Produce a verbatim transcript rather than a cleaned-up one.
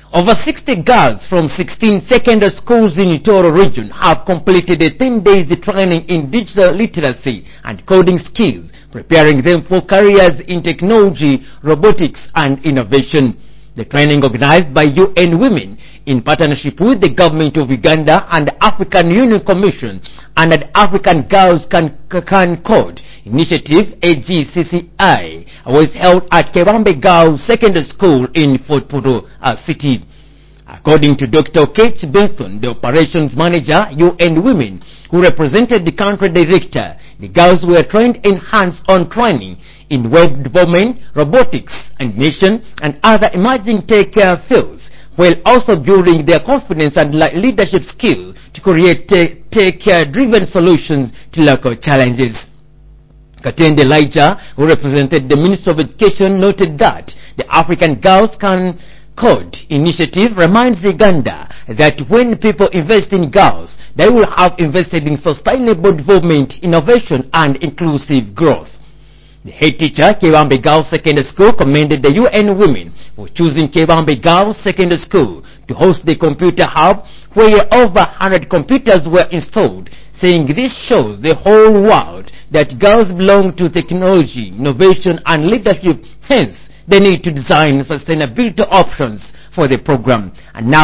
Over sixty girls from sixteen secondary schools in Itoro region have completed a ten days training in digital literacy and coding skills, preparing them for careers in technology, robotics, and innovation. The training, organized by U N Women in partnership with the government of Uganda and the African Union Commission and the African Girls Can, Can Code Initiative A G C C I, was held at Kebambe Girls Secondary School in Fort Portal uh, City. According to Doctor Kate Benson, the operations manager, U N Women, who represented the country director, the girls were trained in hands-on training in web development, robotics, animation, and other emerging tech uh, fields, while also building their confidence and leadership skill to create tech-driven solutions to local challenges. Katende Elijah, who represented the Minister of Education, noted that the African Girls Can Code Initiative reminds Uganda that when people invest in girls, they will have invested in sustainable development, innovation, and inclusive growth. The head teacher, Kebambe Girls Secondary School, commended the U N Women for choosing Kebambe Girls Secondary School to host the computer hub, where over one hundred computers were installed, saying this shows the whole world that girls belong to technology, innovation, and leadership. Hence, they need to design sustainability options for the program. And now